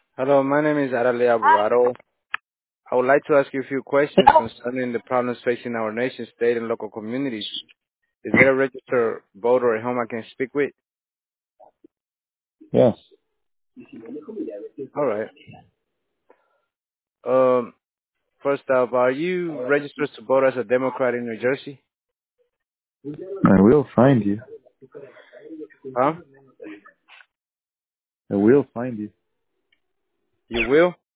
Hello, my name is Arale Abogado. I would like to ask you a few questions concerning the problems facing our nation, state, and local communities. Is there a registered voter at home I can speak with? Yes, All right. Um, First off, are you registered to vote as a Democrat in New Jersey? I will find you. Huh? I will find you. You will?